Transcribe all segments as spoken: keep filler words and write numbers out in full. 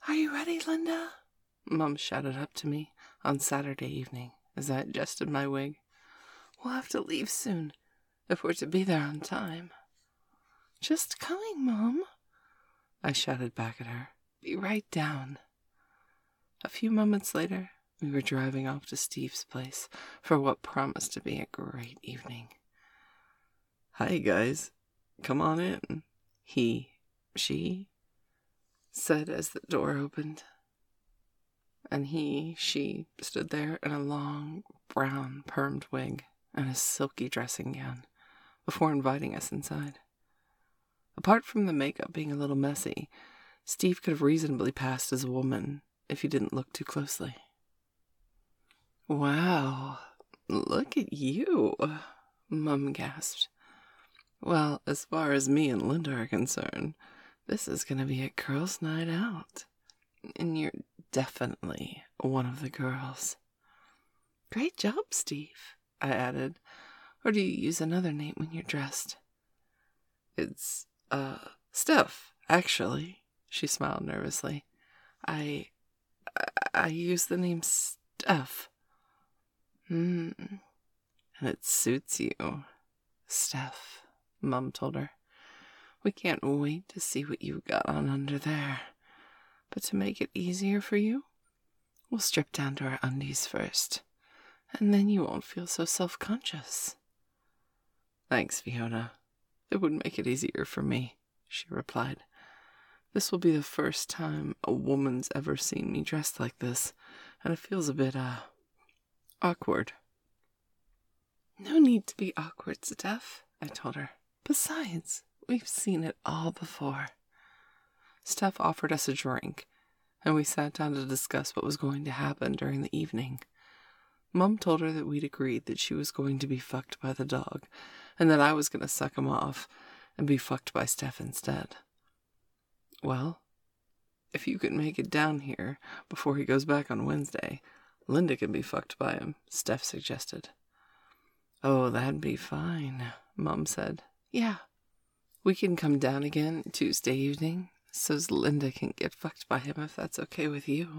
"Are you ready, Linda?" Mum shouted up to me on Saturday evening as I adjusted my wig. "We'll have to leave soon if we're to be there on time." "Just coming, Mum," I shouted back at her. "Be right down." A few moments later, we were driving off to Steve's place for what promised to be a great evening. "Hi, guys. Come on in," he, she, said as the door opened. And he, she, stood there in a long, brown, permed wig and a silky dressing gown before inviting us inside. Apart from the makeup being a little messy, Steve could have reasonably passed as a woman if you didn't look too closely. "Wow, look at you," Mum gasped. "Well, as far as me and Linda are concerned, this is going to be a girls' night out. And you're definitely one of the girls." "Great job, Steve," I added. "Or do you use another name when you're dressed?" "It's, uh, Steph, actually," she smiled nervously. I, I, I use the name Steph." "Hmm, and it suits you, Steph," Mum told her. "We can't wait to see what you've got on under there. But to make it easier for you, we'll strip down to our undies first, and then you won't feel so self-conscious." "Thanks, Fiona. It would make it easier for me," she replied. "This will be the first time a woman's ever seen me dressed like this, and it feels a bit, uh, awkward." "No need to be awkward, Steph," I told her. "Besides, we've seen it all before." Steph offered us a drink, and we sat down to discuss what was going to happen during the evening. Mum told her that we'd agreed that she was going to be fucked by the dog, and that I was going to suck him off and be fucked by Steph instead. "Well, if you can make it down here before he goes back on Wednesday, Linda can be fucked by him," Steph suggested. "Oh, that'd be fine," Mum said. "Yeah, we can come down again Tuesday evening, so's Linda can get fucked by him if that's okay with you."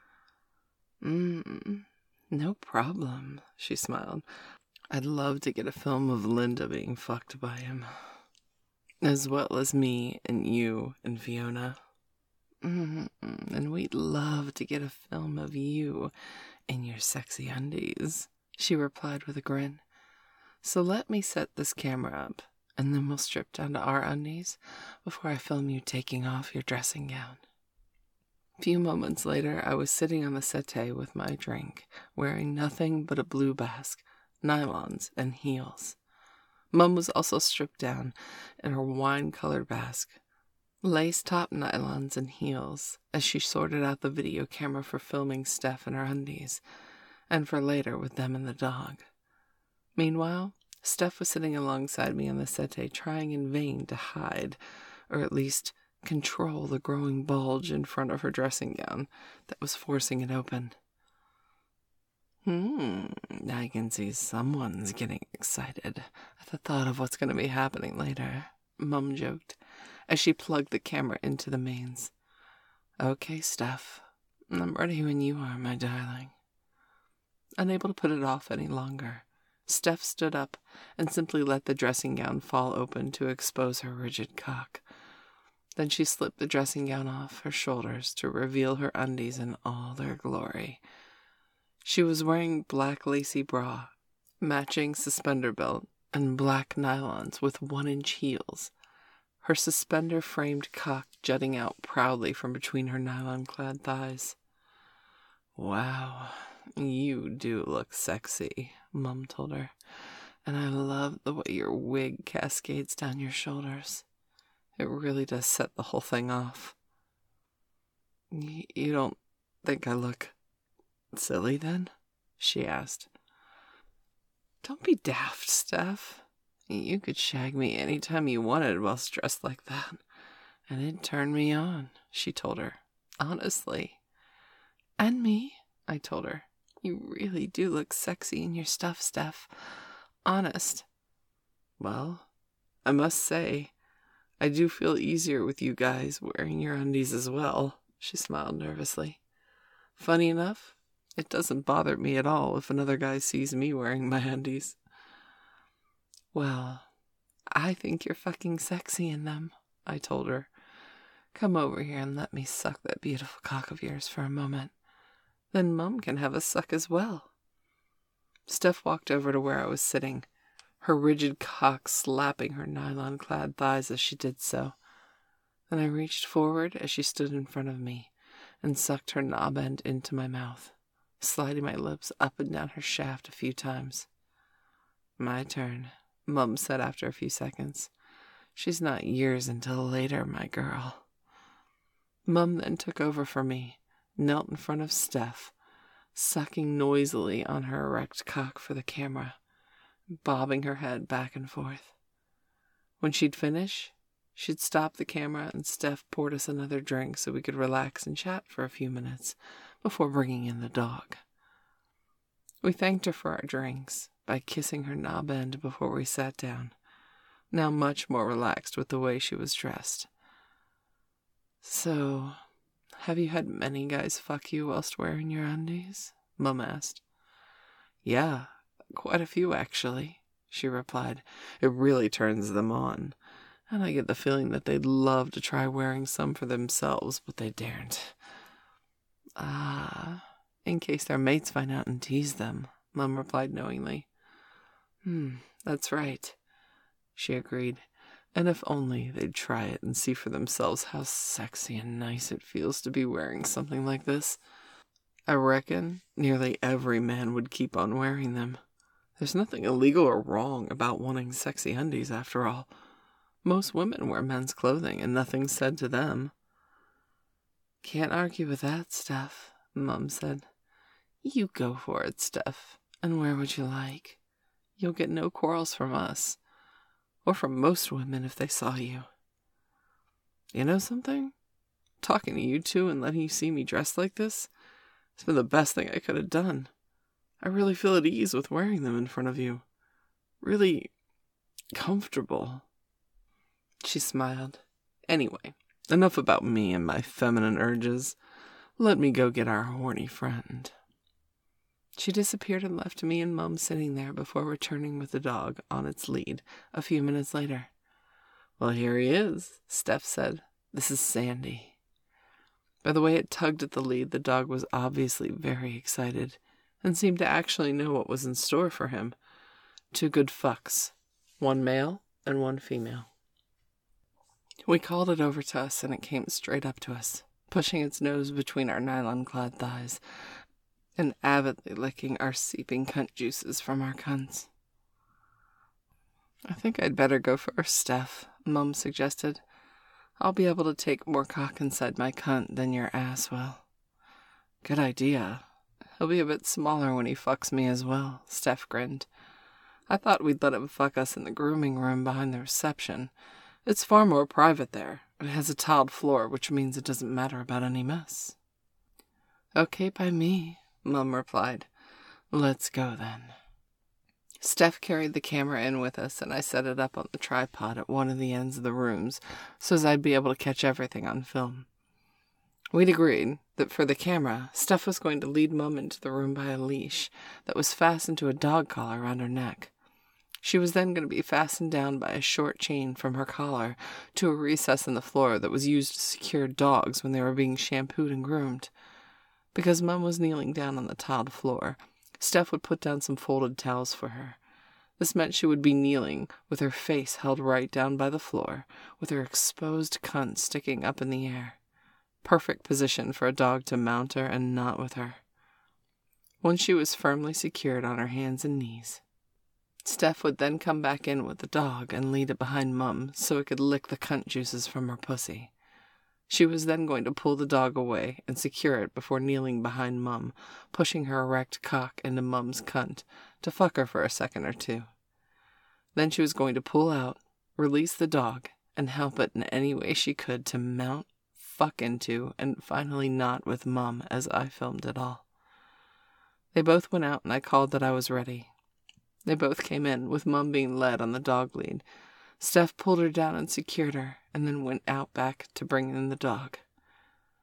Mm, no problem," she smiled. "I'd love to get a film of Linda being fucked by him, as well as me and you and Fiona. Mm, and we'd love to get a film of you in your sexy undies," she replied with a grin. "So let me set this camera up, and then we'll strip down to our undies before I film you taking off your dressing gown." A few moments later, I was sitting on the settee with my drink, wearing nothing but a blue basque, nylons, and heels. Mum was also stripped down in her wine-colored basque, lace-top nylons, and heels, as she sorted out the video camera for filming Steph in her undies, and for later with them and the dog. Meanwhile, Steph was sitting alongside me on the settee, trying in vain to hide, or at least control the growing bulge in front of her dressing gown that was forcing it open. Hmm, I can see someone's getting excited at the thought of what's going to be happening later," Mum joked, as she plugged the camera into the mains. "Okay, Steph, I'm ready when you are, my darling." Unable to put it off any longer, Steph stood up and simply let the dressing gown fall open to expose her rigid cock. Then she slipped the dressing gown off her shoulders to reveal her undies in all their glory. She was wearing black lacy bra, matching suspender belt, and black nylons with one-inch heels, her suspender-framed cock jutting out proudly from between her nylon-clad thighs. "Wow, you do look sexy," Mum told her, "and I love the way your wig cascades down your shoulders. It really does set the whole thing off." Y- you don't think I look silly then?" she asked. "Don't be daft, Steph. You could shag me anytime you wanted whilst dressed like that, and it'd turn me on," she told her. "Honestly." "And me," I told her. "You really do look sexy in your stuff, Steph. Honest." "Well, I must say, I do feel easier with you guys wearing your undies as well," She smiled nervously. Funny enough, it doesn't bother me at all if another guy sees me wearing my undies. Well, I think you're fucking sexy in them, I told her. Come over here and let me suck that beautiful cock of yours for a moment. Then Mum can have a suck as well. Steph walked over to where I was sitting, her rigid cock slapping her nylon-clad thighs as she did so. Then I reached forward as she stood in front of me and sucked her knob end into my mouth, sliding my lips up and down her shaft a few times. My turn, Mum said after a few seconds. She's not years until later, my girl. Mum then took over for me, knelt in front of Steph, sucking noisily on her erect cock for the camera, bobbing her head back and forth. When she'd finish, she'd stop the camera and Steph poured us another drink so we could relax and chat for a few minutes before bringing in the dog. We thanked her for our drinks by kissing her knob end before we sat down, now much more relaxed with the way she was dressed. So, have you had many guys fuck you whilst wearing your undies? Mum asked. Yeah, quite a few actually, she replied. It really turns them on, and I get the feeling that they'd love to try wearing some for themselves, but they daren't. Ah, in case their mates find out and tease them, Mum replied knowingly. Hmm, that's right, she agreed. And if only they'd try it and see for themselves how sexy and nice it feels to be wearing something like this. I reckon nearly every man would keep on wearing them. There's nothing illegal or wrong about wanting sexy undies, after all. Most women wear men's clothing and nothing's said to them. Can't argue with that, Steph, Mum said. You go for it, Steph, and wear what you like. You'll get no quarrels from us. Or from most women if they saw you. You know something? Talking to you two and letting you see me dressed like this has been the best thing I could have done. I really feel at ease with wearing them in front of you. Really comfortable. She smiled. Anyway, enough about me and my feminine urges. Let me go get our horny friend. She disappeared and left me and Mum sitting there before returning with the dog on its lead a few minutes later. Well, here he is, Steph said. This is Sandy. By the way it tugged at the lead, the dog was obviously very excited and seemed to actually know what was in store for him. Two good fucks, one male and one female. We called it over to us and it came straight up to us, pushing its nose between our nylon-clad thighs and avidly licking our seeping cunt juices from our cunts. I think I'd better go first, Steph, Mum suggested. I'll be able to take more cock inside my cunt than your ass will. Good idea. He'll be a bit smaller when he fucks me as well, Steph grinned. I thought we'd let him fuck us in the grooming room behind the reception. It's far more private there. It has a tiled floor, which means it doesn't matter about any mess. Okay by me, Mum replied. Let's go then. Steph carried the camera in with us, and I set it up on the tripod at one of the ends of the rooms so as I'd be able to catch everything on film. We'd agreed that for the camera, Steph was going to lead Mum into the room by a leash that was fastened to a dog collar around her neck. She was then going to be fastened down by a short chain from her collar to a recess in the floor that was used to secure dogs when they were being shampooed and groomed. Because Mum was kneeling down on the tiled floor, Steph would put down some folded towels for her. This meant she would be kneeling, with her face held right down by the floor, with her exposed cunt sticking up in the air. Perfect position for a dog to mount her and knot with her. Once she was firmly secured on her hands and knees, Steph would then come back in with the dog and lead it behind Mum so it could lick the cunt juices from her pussy. She was then going to pull the dog away and secure it before kneeling behind Mum, pushing her erect cock into Mum's cunt to fuck her for a second or two. Then she was going to pull out, release the dog, and help it in any way she could to mount, fuck into, and finally knot with Mum as I filmed it all. They both went out and I called that I was ready. They both came in, with Mum being led on the dog lead. Steph pulled her down and secured her, and then went out back to bring in the dog.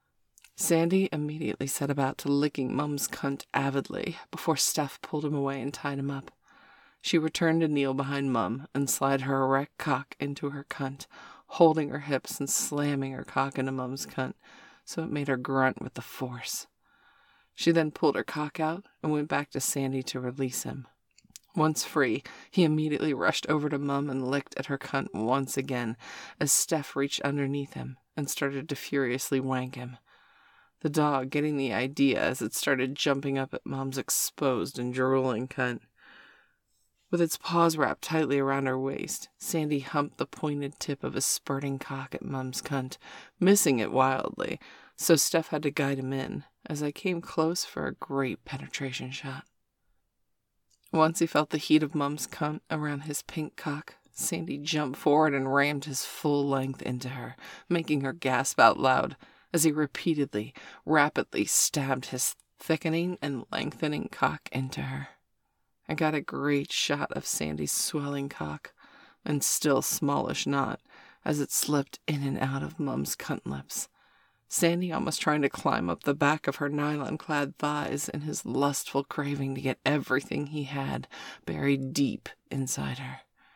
Sandy immediately set about to licking Mum's cunt avidly before Steph pulled him away and tied him up. She returned to kneel behind Mum and slide her erect cock into her cunt, holding her hips and slamming her cock into Mum's cunt so it made her grunt with the force. She then pulled her cock out and went back to Sandy to release him. Once free, he immediately rushed over to Mum and licked at her cunt once again as Steph reached underneath him and started to furiously wank him. The dog getting the idea as it started jumping up at Mum's exposed and drooling cunt. With its paws wrapped tightly around her waist, Sandy humped the pointed tip of his spurting cock at Mum's cunt, missing it wildly, so Steph had to guide him in, as I came close for a great penetration shot. Once he felt the heat of Mum's cunt around his pink cock, Sandy jumped forward and rammed his full length into her, making her gasp out loud, as he repeatedly, rapidly stabbed his thickening and lengthening cock into her. I got a great shot of Sandy's swelling cock, and still smallish knot, as it slipped in and out of Mum's cunt lips. Sandy almost trying to climb up the back of her nylon-clad thighs in his lustful craving to get everything he had buried deep inside her.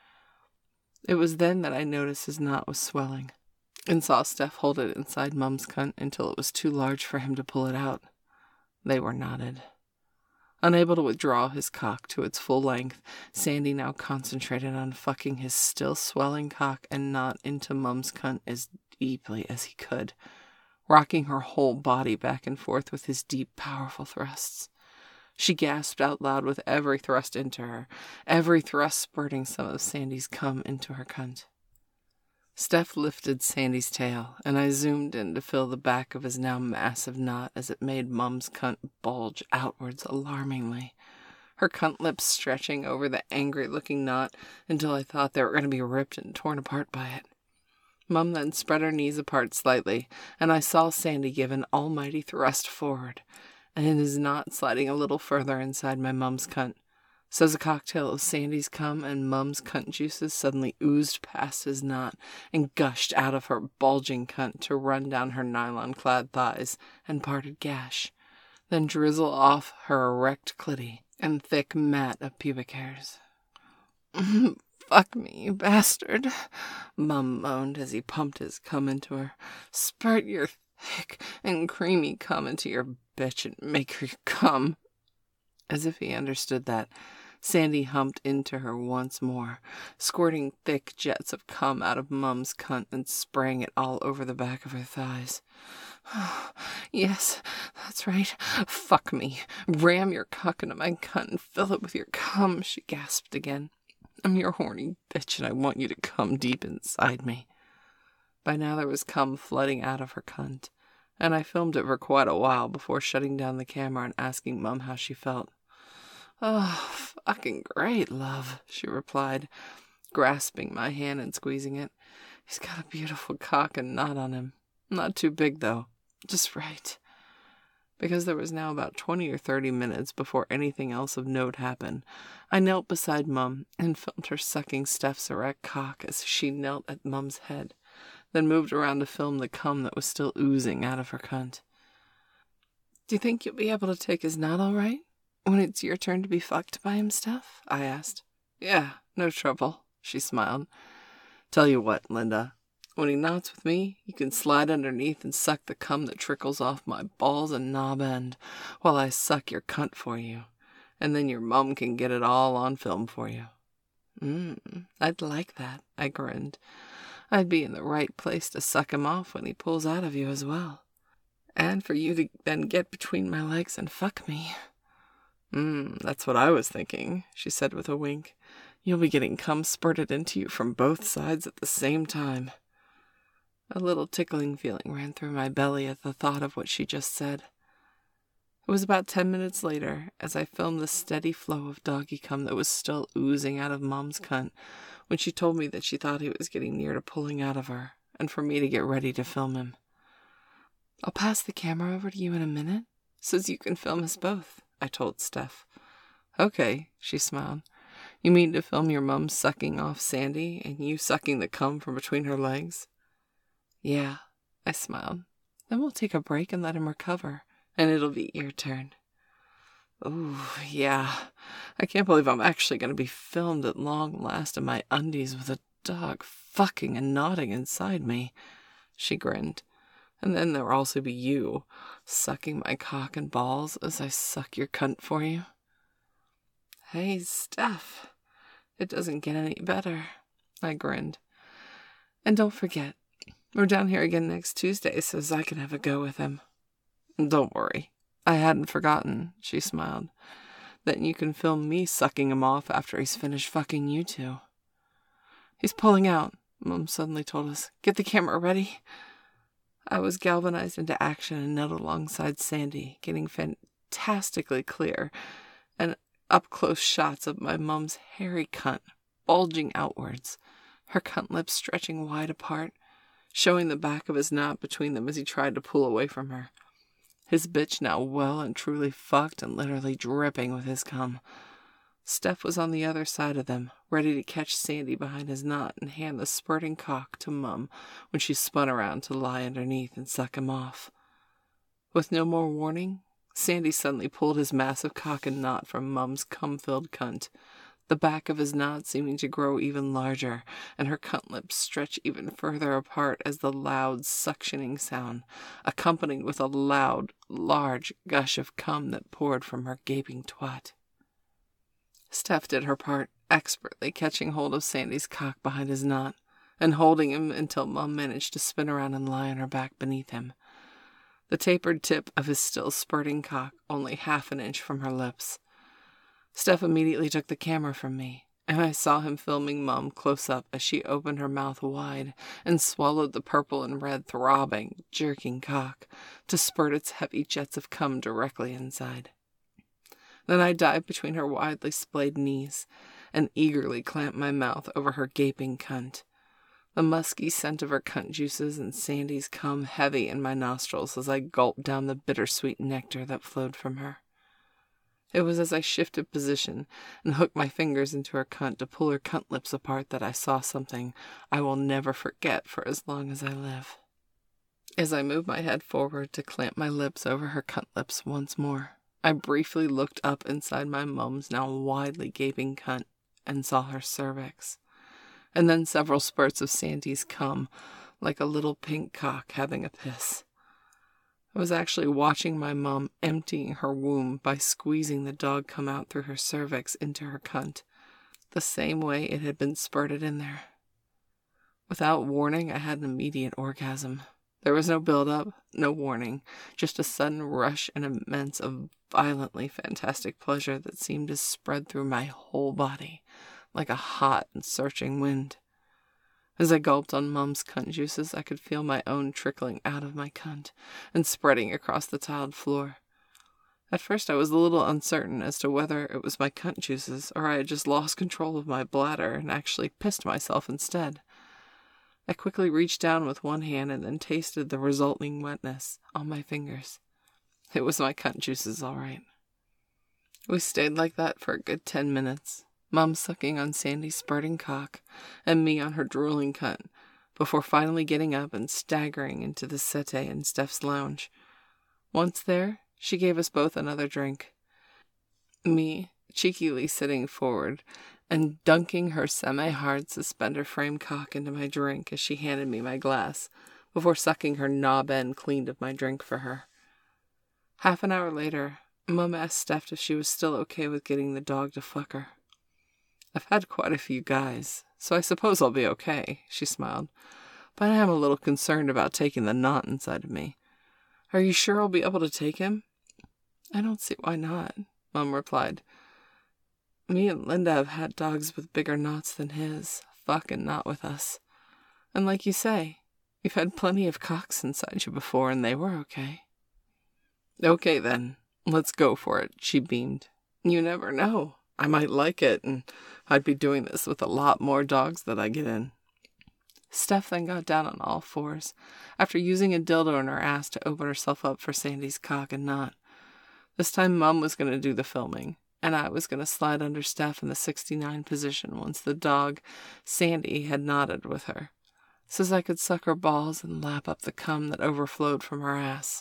It was then that I noticed his knot was swelling, and saw Steph hold it inside Mum's cunt until it was too large for him to pull it out. They were knotted. Unable to withdraw his cock to its full length, Sandy now concentrated on fucking his still swelling cock and knot into Mum's cunt as deeply as he could, rocking her whole body back and forth with his deep, powerful thrusts. She gasped out loud with every thrust into her, every thrust spurting some of Sandy's cum into her cunt. Steph lifted Sandy's tail, and I zoomed in to fill the back of his now massive knot as it made Mum's cunt bulge outwards alarmingly, her cunt lips stretching over the angry-looking knot until I thought they were going to be ripped and torn apart by it. Mum then spread her knees apart slightly, and I saw Sandy give an almighty thrust forward, and his knot sliding a little further inside my Mum's cunt. So as a cocktail of Sandy's cum and Mum's cunt juices suddenly oozed past his knot and gushed out of her bulging cunt to run down her nylon-clad thighs and parted gash, then drizzle off her erect clitty and thick mat of pubic hairs. "Fuck me, you bastard," Mum moaned as he pumped his cum into her. "Spurt your thick and creamy cum into your bitch and make her cum." As if he understood that, Sandy humped into her once more, squirting thick jets of cum out of Mum's cunt and spraying it all over the back of her thighs. "Oh, yes, that's right. Fuck me. Ram your cock into my cunt and fill it with your cum," she gasped again. "I'm your horny bitch and I want you to come deep inside me." By now there was cum flooding out of her cunt, and I filmed it for quite a while before shutting down the camera and asking Mum how she felt. "Oh, fucking great, love," she replied, grasping my hand and squeezing it. "He's got a beautiful cock and knot on him. Not too big, though. Just right." Because there was now about twenty or thirty minutes before anything else of note happened, I knelt beside Mum and filmed her sucking Steph's erect cock as she knelt at Mum's head, then moved around to film the cum that was still oozing out of her cunt. "Do you think you'll be able to take his knot all right when it's your turn to be fucked by him, Steph?" I asked. "Yeah, no trouble," she smiled. "Tell you what, Linda, when he knots with me, you can slide underneath and suck the cum that trickles off my balls and knob end while I suck your cunt for you, and then your mum can get it all on film for you." Mm, I'd like that," I grinned. "I'd be in the right place to suck him off when he pulls out of you as well. And for you to then get between my legs and fuck me." Mm, that's what I was thinking," she said with a wink. "You'll be getting cum spurted into you from both sides at the same time." A little tickling feeling ran through my belly at the thought of what she just said. It was about ten minutes later, as I filmed the steady flow of doggy cum that was still oozing out of Mum's cunt, when she told me that she thought he was getting near to pulling out of her, and for me to get ready to film him. "I'll pass the camera over to you in a minute, so you can film us both," I told Steph. "Okay," she smiled. "You mean to film your mum sucking off Sandy and you sucking the cum from between her legs?" "Yeah," I smiled. Then we'll take a break and let him recover, and it'll be your turn. Ooh, yeah. I can't believe I'm actually going to be filmed at long last in my undies with a dog fucking and nodding inside me. She grinned. And then there'll also be you, sucking my cock and balls as I suck your cunt for you. Hey, Steph. It doesn't get any better. I grinned. And don't forget, we're down here again next Tuesday so I can have a go with him. Don't worry. I hadn't forgotten, she smiled. Then you can film me sucking him off after he's finished fucking you two. He's pulling out, Mom suddenly told us. Get the camera ready. I was galvanized into action and knelt alongside Sandy, getting fantastically clear and up-close shots of my mom's hairy cunt bulging outwards, her cunt lips stretching wide apart, showing the back of his knot between them as he tried to pull away from her. His bitch now well and truly fucked and literally dripping with his cum. Steph was on the other side of them, ready to catch Sandy behind his knot and hand the spurting cock to Mum when she spun around to lie underneath and suck him off. With no more warning, Sandy suddenly pulled his massive cock and knot from Mum's cum-filled cunt, the back of his knot seeming to grow even larger, and her cunt lips stretch even further apart as the loud suctioning sound, accompanied with a loud, large gush of cum that poured from her gaping twat. Steph did her part, expertly catching hold of Sandy's cock behind his knot, and holding him until Mum managed to spin around and lie on her back beneath him, the tapered tip of his still spurting cock only half an inch from her lips. Steph immediately took the camera from me, and I saw him filming Mum close up as she opened her mouth wide and swallowed the purple and red throbbing, jerking cock to spurt its heavy jets of cum directly inside. Then I dived between her widely splayed knees and eagerly clamped my mouth over her gaping cunt, the musky scent of her cunt juices and Sandy's cum heavy in my nostrils as I gulped down the bittersweet nectar that flowed from her. It was as I shifted position and hooked my fingers into her cunt to pull her cunt lips apart that I saw something I will never forget for as long as I live. As I moved my head forward to clamp my lips over her cunt lips once more, I briefly looked up inside my Mum's now widely gaping cunt and saw her cervix, and then several spurts of Sandy's cum, like a little pink cock having a piss. I was actually watching my Mum emptying her womb by squeezing the dog cum out through her cervix into her cunt, the same way it had been spurted in there. Without warning, I had an immediate orgasm. There was no build-up, no warning, just a sudden rush and immense of violently fantastic pleasure that seemed to spread through my whole body like a hot and searching wind. As I gulped on Mum's cunt juices, I could feel my own trickling out of my cunt and spreading across the tiled floor. At first I was a little uncertain as to whether it was my cunt juices or I had just lost control of my bladder and actually pissed myself instead. I quickly reached down with one hand and then tasted the resulting wetness on my fingers. It was my cunt juices, all right. We stayed like that for a good ten minutes, Mum sucking on Sandy's spurting cock and me on her drooling cunt, before finally getting up and staggering into the settee in Steph's lounge. Once there, she gave us both another drink. Me, cheekily sitting forward and dunking her semi-hard suspender frame cock into my drink as she handed me my glass, before sucking her knob end clean of my drink for her. Half an hour later, Mum asked Steph if she was still okay with getting the dog to fuck her. I've had quite a few guys, so I suppose I'll be okay, she smiled. But I am a little concerned about taking the knot inside of me. Are you sure I'll be able to take him? I don't see why not, Mum replied. Me and Linda have had dogs with bigger knots than his, fucking not with us. And like you say, you've had plenty of cocks inside you before and they were okay. Okay then, let's go for it, she beamed. You never know. I might like it, and I'd be doing this with a lot more dogs that I get in. Steph then got down on all fours, after using a dildo in her ass to open herself up for Sandy's cock and knot. This time Mum was going to do the filming, and I was going to slide under Steph in the sixty-nine position once the dog, Sandy, had knotted with her. so I could suck her balls and lap up the cum that overflowed from her ass.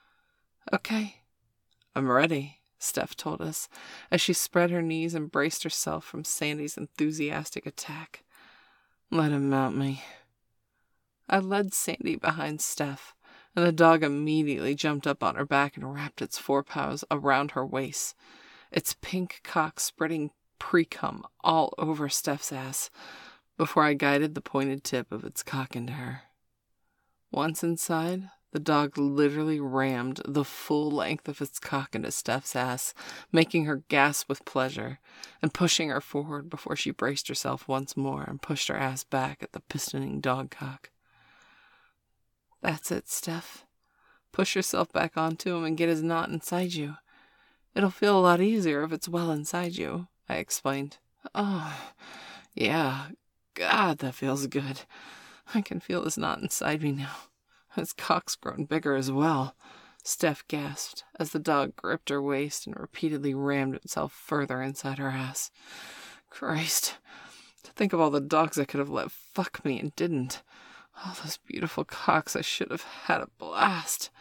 Okay, I'm ready, Steph told us, as she spread her knees and braced herself from Sandy's enthusiastic attack. Let him mount me. I led Sandy behind Steph, and the dog immediately jumped up on her back and wrapped its forepaws around her waist, its pink cock spreading pre-cum all over Steph's ass, before I guided the pointed tip of its cock into her. Once inside, the dog literally rammed the full length of its cock into Steph's ass, making her gasp with pleasure, and pushing her forward before she braced herself once more and pushed her ass back at the pistoning dog cock. That's it, Steph. Push yourself back onto him and get his knot inside you. It'll feel a lot easier if it's well inside you, I explained. Oh, yeah. God, that feels good. I can feel his knot inside me now. His cock's grown bigger as well, Steph gasped as the dog gripped her waist and repeatedly rammed itself further inside her ass. Christ, to think of all the dogs I could have let fuck me and didn't. All those beautiful cocks, I should have had a blast.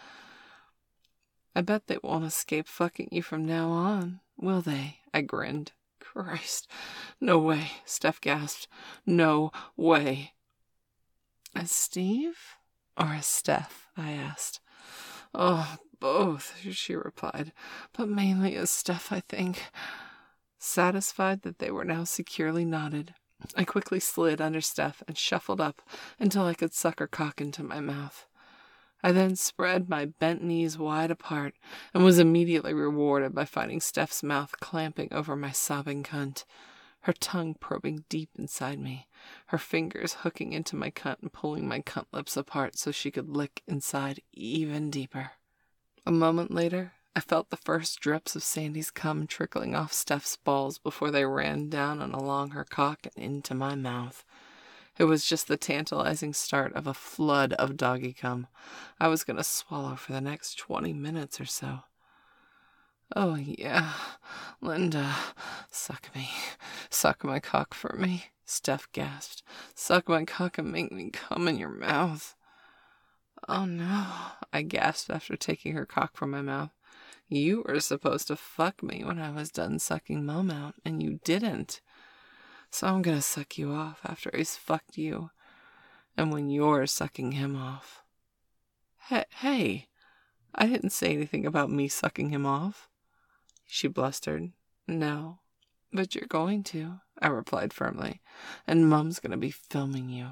I bet they won't escape fucking you from now on, will they? I grinned. Christ, no way, Steph gasped. No way. As Steve or as Steph? I asked. Oh, both, she replied, but mainly as Steph, I think. Satisfied that they were now securely knotted, I quickly slid under Steph and shuffled up until I could suck her cock into my mouth. I then spread my bent knees wide apart and was immediately rewarded by finding Steph's mouth clamping over my sobbing cunt, her tongue probing deep inside me, her fingers hooking into my cunt and pulling my cunt lips apart so she could lick inside even deeper. A moment later, I felt the first drips of Sandy's cum trickling off Steph's balls before they ran down and along her cock and into my mouth. It was just the tantalizing start of a flood of doggy cum I was going to swallow for the next twenty minutes or so. Oh, yeah, Linda, suck me, suck my cock for me, Steph gasped. Suck my cock and make me cum in your mouth. Oh, no, I gasped after taking her cock from my mouth. You were supposed to fuck me when I was done sucking Mom out, and you didn't. So I'm gonna suck you off after he's fucked you, and when you're sucking him off. Hey, hey, I didn't say anything about me sucking him off, she blustered. No, but you're going to, I replied firmly, and Mom's gonna be filming you.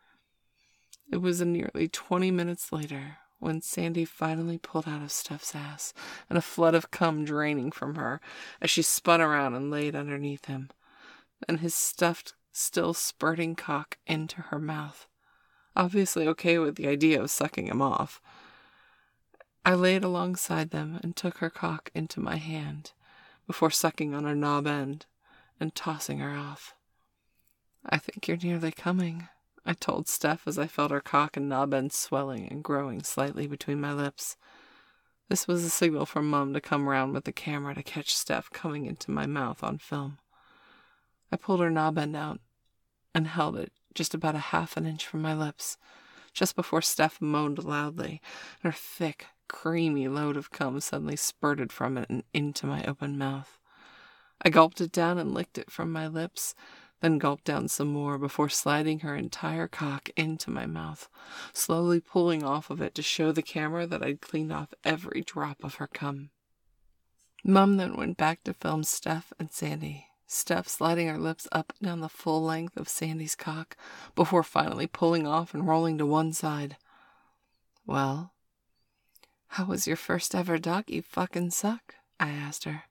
It was nearly twenty minutes later when Sandy finally pulled out of Steph's ass, and a flood of cum draining from her as she spun around and laid underneath him, and his stuffed, still spurting cock into her mouth, obviously okay with the idea of sucking him off. I laid alongside them and took her cock into my hand before sucking on her knob end and tossing her off. I think you're nearly coming, I told Steph as I felt her cock and knob end swelling and growing slightly between my lips. This was a signal from Mum to come round with the camera to catch Steph coming into my mouth on film. I pulled her knob end out and held it just about a half an inch from my lips, just before Steph moaned loudly, and her thick, creamy load of cum suddenly spurted from it and into my open mouth. I gulped it down and licked it from my lips, then gulped down some more before sliding her entire cock into my mouth, slowly pulling off of it to show the camera that I'd cleaned off every drop of her cum. Mum then went back to film Steph and Sandy, Steph sliding her lips up and down the full length of Sandy's cock before finally pulling off and rolling to one side. Well, how was your first ever doggy fucking suck? I asked her.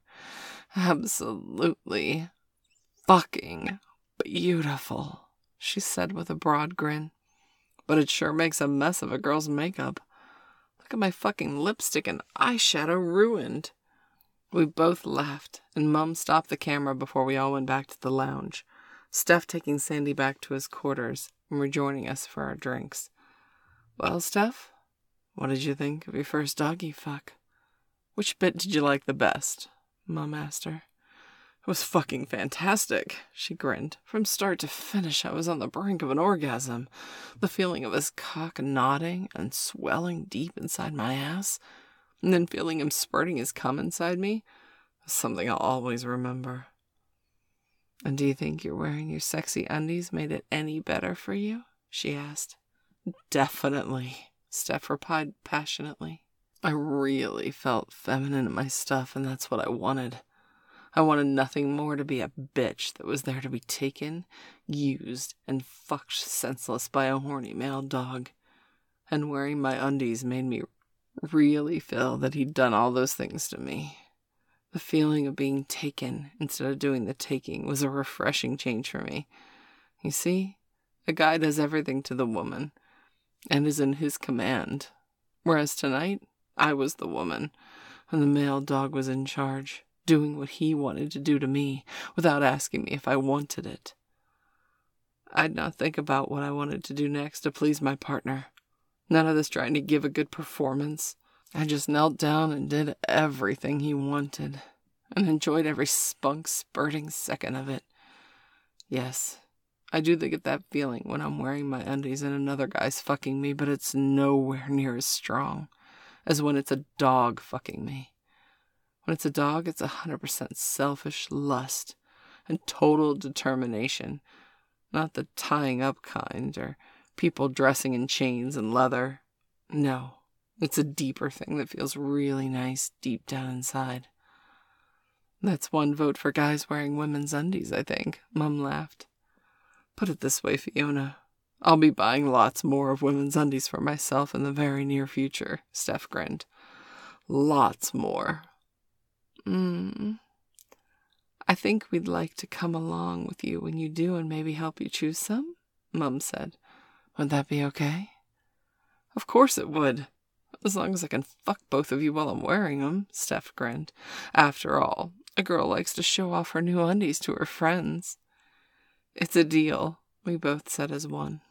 Absolutely fucking beautiful, she said with a broad grin. But it sure makes a mess of a girl's makeup. Look at my fucking lipstick and eyeshadow ruined. We both laughed, and Mum stopped the camera before we all went back to the lounge, Steph taking Sandy back to his quarters and rejoining us for our drinks. Well, Steph, what did you think of your first doggy fuck? Which bit did you like the best? Mum asked her. It was fucking fantastic, she grinned. From start to finish, I was on the brink of an orgasm. The feeling of his cock nodding and swelling deep inside my ass, and then feeling him spurting his cum inside me, was something I'll always remember. And do you think you're wearing your sexy undies made it any better for you? She asked. Definitely, Steph replied passionately. I really felt feminine in my stuff, and that's what I wanted. I wanted nothing more to be a bitch that was there to be taken, used, and fucked senseless by a horny male dog. And wearing my undies made me really feel that he'd done all those things to me. The feeling of being taken instead of doing the taking was a refreshing change for me. You see, a guy does everything to the woman and is in his command, whereas tonight I was the woman and the male dog was in charge, doing what he wanted to do to me without asking me if I wanted it. I'd not think about what I wanted to do next to please my partner. None of this trying to give a good performance. I just knelt down and did everything he wanted, and enjoyed every spunk spurting second of it. Yes, I do get that feeling when I'm wearing my undies and another guy's fucking me, but it's nowhere near as strong as when it's a dog fucking me. When it's a dog, it's a hundred percent selfish lust and total determination, not the tying up kind or people dressing in chains and leather. No. It's a deeper thing that feels really nice deep down inside. That's one vote for guys wearing women's undies, I think, Mum laughed. Put it this way, Fiona. I'll be buying lots more of women's undies for myself in the very near future, Steph grinned. Lots more. Mm. I think we'd like to come along with you when you do and maybe help you choose some, Mum said. Would that be okay? Of course it would. As long as I can fuck both of you while I'm wearing them, Steph grinned. After all, a girl likes to show off her new undies to her friends. It's a deal, we both said as one.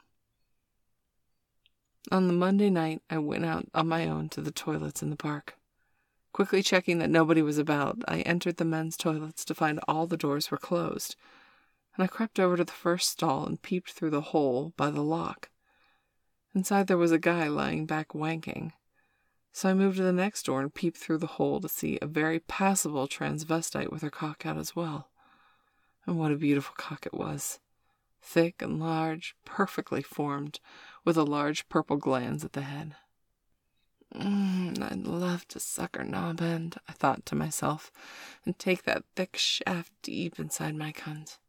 On the Monday night, I went out on my own to the toilets in the park. Quickly checking that nobody was about, I entered the men's toilets to find all the doors were closed, and I crept over to the first stall and peeped through the hole by the lock. Inside there was a guy lying back wanking. So I moved to the next door and peeped through the hole to see a very passable transvestite with her cock out as well. And what a beautiful cock it was. Thick and large, perfectly formed, with a large purple glands at the head. Mm, I'd love to suck her knob end, I thought to myself, and take that thick shaft deep inside my cunt.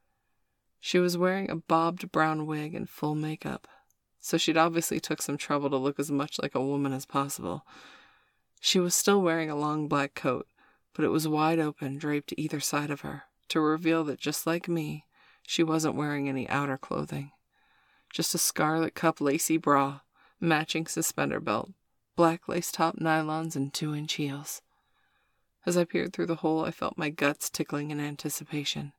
She was wearing a bobbed brown wig and full makeup, so she'd obviously took some trouble to look as much like a woman as possible. She was still wearing a long black coat, but it was wide open, draped to either side of her, to reveal that just like me, she wasn't wearing any outer clothing. Just a scarlet cup lacy bra, matching suspender belt, black lace-top nylons, and two-inch heels. As I peered through the hole, I felt my guts tickling in anticipation.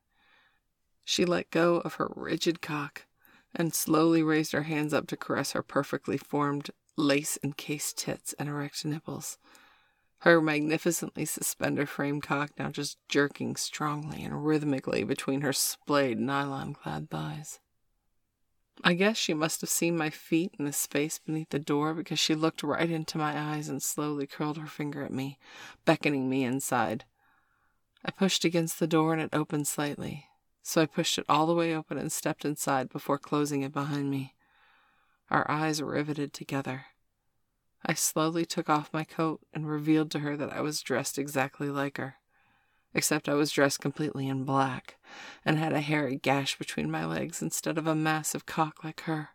She let go of her rigid cock, and slowly raised her hands up to caress her perfectly formed, lace-encased tits and erect nipples. Her magnificently suspender-frame cock now just jerking strongly and rhythmically between her splayed, nylon-clad thighs. I guess she must have seen my feet in the space beneath the door, because she looked right into my eyes and slowly curled her finger at me, beckoning me inside. I pushed against the door and it opened slightly. So I pushed it all the way open and stepped inside before closing it behind me. Our eyes riveted together. I slowly took off my coat and revealed to her that I was dressed exactly like her, except I was dressed completely in black and had a hairy gash between my legs instead of a massive cock like her.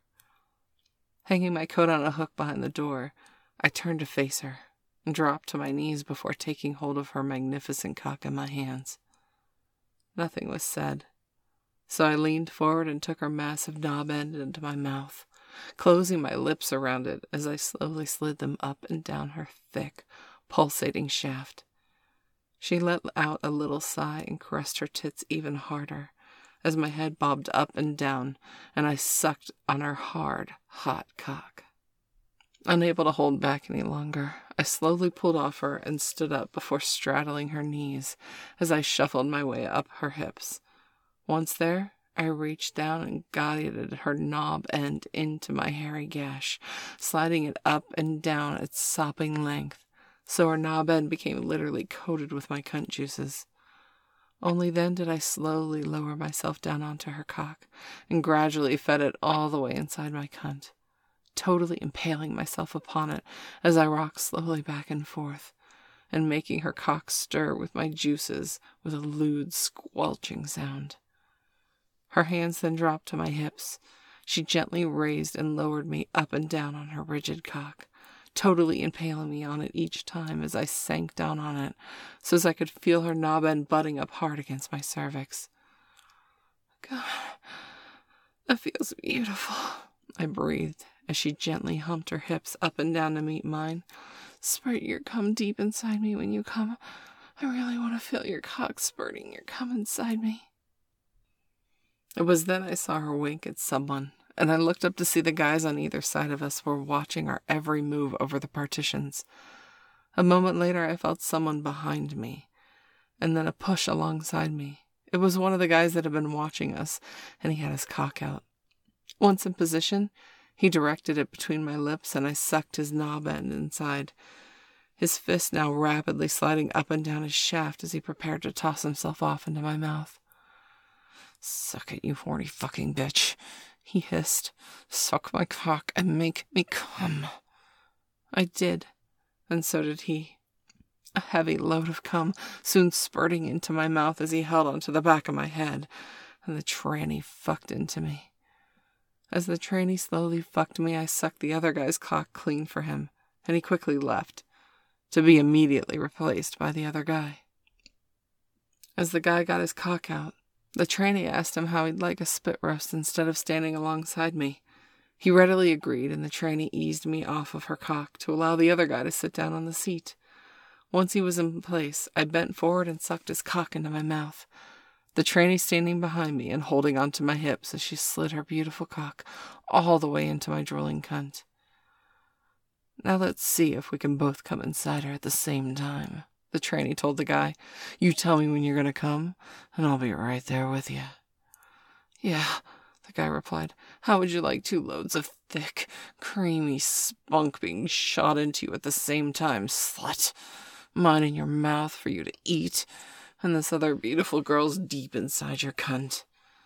Hanging my coat on a hook behind the door, I turned to face her and dropped to my knees before taking hold of her magnificent cock in my hands. Nothing was said. So I leaned forward and took her massive knob end into my mouth, closing my lips around it as I slowly slid them up and down her thick, pulsating shaft. She let out a little sigh and caressed her tits even harder as my head bobbed up and down and I sucked on her hard, hot cock. Unable to hold back any longer, I slowly pulled off her and stood up before straddling her knees as I shuffled my way up her hips. Once there, I reached down and guided her knob end into my hairy gash, sliding it up and down its sopping length, so her knob end became literally coated with my cunt juices. Only then did I slowly lower myself down onto her cock and gradually fed it all the way inside my cunt, totally impaling myself upon it as I rocked slowly back and forth, and making her cock stir with my juices with a lewd squelching sound. Her hands then dropped to my hips. She gently raised and lowered me up and down on her rigid cock, totally impaling me on it each time as I sank down on it, so as I could feel her knob end butting up hard against my cervix. God, that feels beautiful, I breathed as she gently humped her hips up and down to meet mine. Spurt your cum deep inside me when you come. I really want to feel your cock spurting your cum inside me. It was then I saw her wink at someone, and I looked up to see the guys on either side of us were watching our every move over the partitions. A moment later, I felt someone behind me, and then a push alongside me. It was one of the guys that had been watching us, and he had his cock out. Once in position, he directed it between my lips, and I sucked his knob end inside, his fist now rapidly sliding up and down his shaft as he prepared to toss himself off into my mouth. "Suck it, you horny fucking bitch," he hissed. "Suck my cock and make me cum." I did, and so did he. A heavy load of cum soon spurting into my mouth as he held onto the back of my head, and the tranny fucked into me. As the tranny slowly fucked me, I sucked the other guy's cock clean for him, and he quickly left, to be immediately replaced by the other guy. As the guy got his cock out, the tranny asked him how he'd like a spit roast instead of standing alongside me. He readily agreed, and the tranny eased me off of her cock to allow the other guy to sit down on the seat. Once he was in place, I bent forward and sucked his cock into my mouth, the tranny standing behind me and holding onto my hips as she slid her beautiful cock all the way into my drooling cunt. "Now let's see if we can both come inside her at the same time," the tranny told the guy. "You tell me when you're gonna come, and I'll be right there with you." "Yeah," the guy replied. "How would you like two loads of thick, creamy spunk being shot into you at the same time, slut? Mine in your mouth for you to eat, and this other beautiful girl's deep inside your cunt."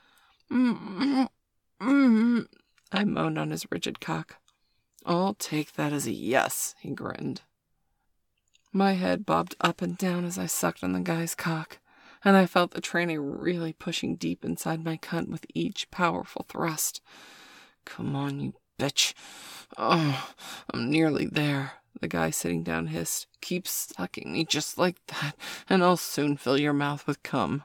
Mm-mm, mm-mm, I moaned on his rigid cock. "I'll take that as a yes," he grinned. My head bobbed up and down as I sucked on the guy's cock, and I felt the tranny really pushing deep inside my cunt with each powerful thrust. "Come on, you bitch. Oh, I'm nearly there," the guy sitting down hissed. "Keep sucking me just like that, and I'll soon fill your mouth with cum."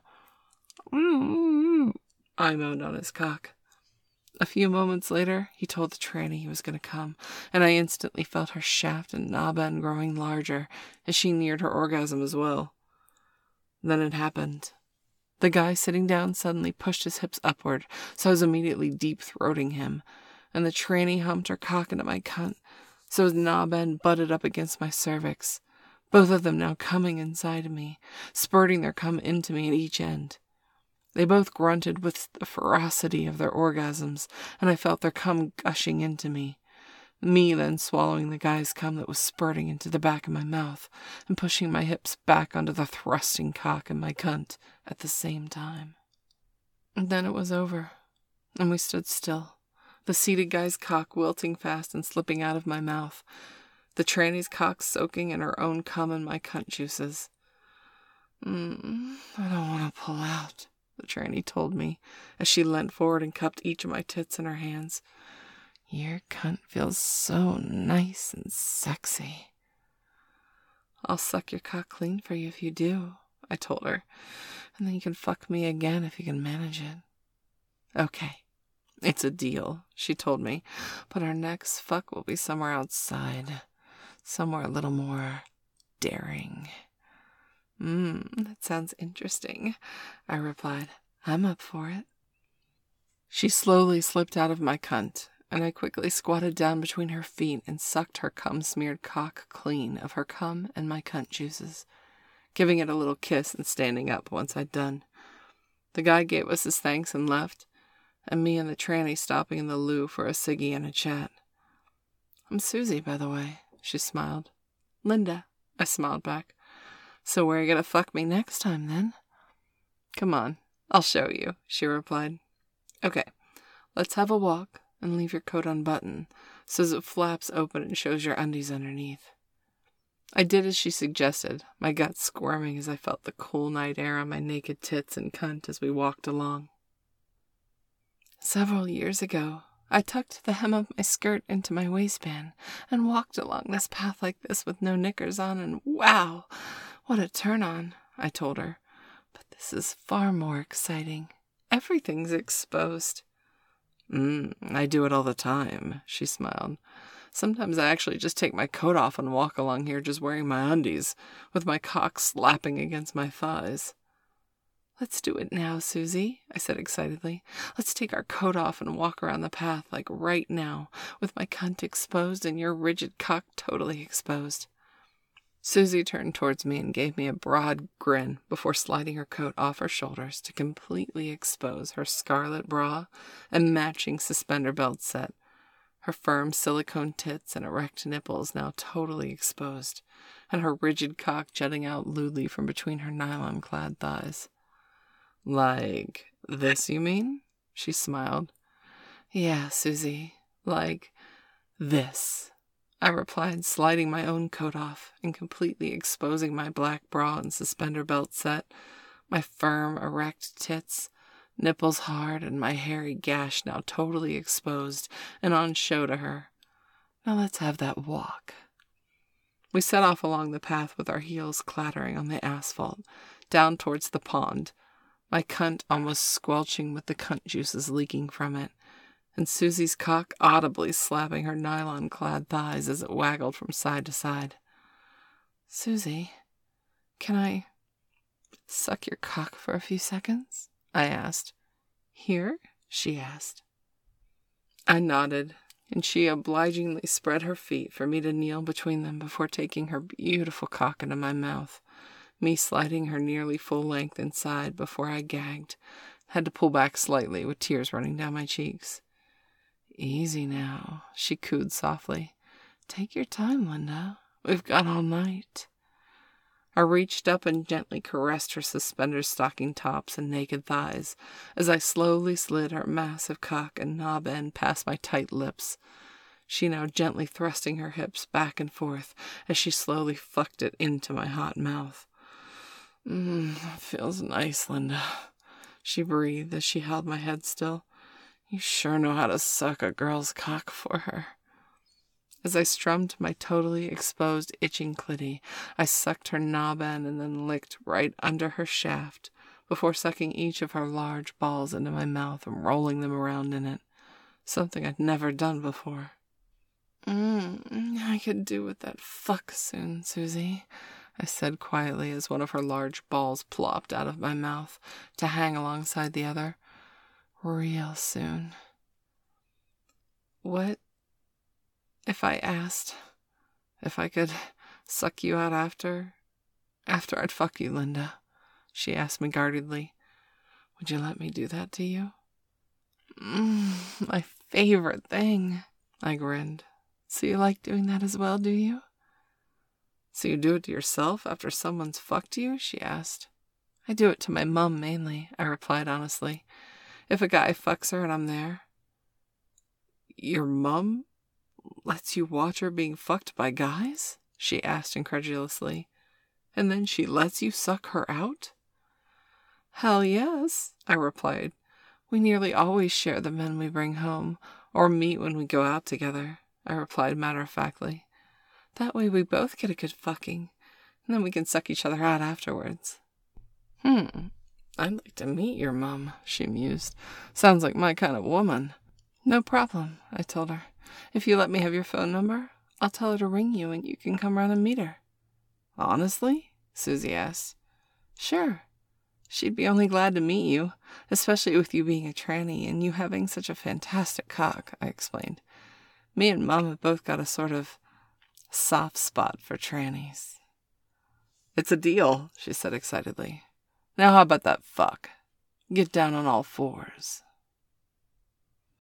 Mm-hmm. I moaned on his cock. A few moments later, he told the tranny he was going to come, and I instantly felt her shaft and knob end growing larger as she neared her orgasm as well. Then it happened. The guy sitting down suddenly pushed his hips upward, so I was immediately deep-throating him, and the tranny humped her cock into my cunt, so his knob end butted up against my cervix, both of them now coming inside of me, spurting their cum into me at each end. They both grunted with the ferocity of their orgasms, and I felt their cum gushing into me, me then swallowing the guy's cum that was spurting into the back of my mouth and pushing my hips back onto the thrusting cock in my cunt at the same time. And then it was over, and we stood still, the seated guy's cock wilting fast and slipping out of my mouth, the tranny's cock soaking in her own cum and my cunt juices. Mm, I don't want to pull out," the tranny told me as she leant forward and cupped each of my tits in her hands. "Your cunt feels so nice and sexy." "I'll suck your cock clean for you if you do," I told her, "and then you can fuck me again if you can manage it." "Okay, it's a deal," she told me, "but our next fuck will be somewhere outside, somewhere a little more daring." "Mmm, that sounds interesting," I replied. "I'm up for it." She slowly slipped out of my cunt, and I quickly squatted down between her feet and sucked her cum-smeared cock clean of her cum and my cunt juices, giving it a little kiss and standing up once I'd done. The guy gave us his thanks and left, and me and the tranny stopping in the loo for a ciggy and a chat. "I'm Susie, by the way," she smiled. "Linda," I smiled back. "So where are you gonna fuck me next time, then?" "Come on, I'll show you," she replied. "Okay, let's have a walk and leave your coat unbuttoned so it flaps open and shows your undies underneath." I did as she suggested, my gut squirming as I felt the cool night air on my naked tits and cunt as we walked along. Several years ago, I tucked the hem of my skirt into my waistband and walked along this path like this with no knickers on, and wow, what a turn on, I told her. But this is far more exciting. Everything's exposed. Mm, I do it all the time, she smiled. Sometimes I actually just take my coat off and walk along here just wearing my undies, with my cock slapping against my thighs. "Let's do it now, Susie," I said excitedly. "Let's take our coat off and walk around the path, like right now, with my cunt exposed and your rigid cock totally exposed." Susie turned towards me and gave me a broad grin before sliding her coat off her shoulders to completely expose her scarlet bra and matching suspender belt set, her firm silicone tits and erect nipples now totally exposed, and her rigid cock jutting out lewdly from between her nylon-clad thighs. "Like this, you mean?" She smiled. "Yeah, Susie, like this," I replied, sliding my own coat off and completely exposing my black bra and suspender belt set, my firm, erect tits, nipples hard, and my hairy gash now totally exposed and on show to her. "Now let's have that walk." We set off along the path with our heels clattering on the asphalt, down towards the pond, my cunt almost squelching with the cunt juices leaking from it, and Susie's cock audibly slapping her nylon-clad thighs as it waggled from side to side. "Susie, can I suck your cock for a few seconds?" I asked. "Here?" she asked. I nodded, and she obligingly spread her feet for me to kneel between them before taking her beautiful cock into my mouth, me sliding her nearly full length inside before I gagged, had to pull back slightly with tears running down my cheeks. "Easy now," she cooed softly. "Take your time, Linda. We've got all night." I reached up and gently caressed her suspender stocking tops and naked thighs as I slowly slid her massive cock and knob end past my tight lips, she now gently thrusting her hips back and forth as she slowly fucked it into my hot mouth. Mmm, that feels nice, Linda," she breathed as she held my head still. "You sure know how to suck a girl's cock for her." As I strummed my totally exposed, itching clitty, I sucked her knob end and then licked right under her shaft before sucking each of her large balls into my mouth and rolling them around in it, something I'd never done before. Mmm, I could do with that fuck soon, Susie," I said quietly as one of her large balls plopped out of my mouth to hang alongside the other. "Real soon." "What if I asked if I could suck you out after, after I'd fuck you, Linda?" she asked me guardedly. "Would you let me do that to you?" Mm, my favorite thing, I grinned. "So you like doing that as well, do you?" "So you do it to yourself after someone's fucked you?" she asked. "I do it to my mum mainly," I replied honestly. "If a guy fucks her and I'm there." "Your mum lets you watch her being fucked by guys?" she asked incredulously. "And then she lets you suck her out?" "Hell yes," I replied. "We nearly always share the men we bring home, or meet when we go out together," I replied matter-of-factly. "That way we both get a good fucking, and then we can suck each other out afterwards." "Hmm, I'd like to meet your mum," she mused. "Sounds like my kind of woman." "No problem," I told her. "If you let me have your phone number, I'll tell her to ring you and you can come round and meet her." "Honestly?" Susie asked. "Sure. She'd be only glad to meet you, especially with you being a tranny and you having such a fantastic cock, I explained. Me and Mom have both got a sort of soft spot for trannies. It's a deal, she said excitedly. Now how about that fuck? Get down on all fours.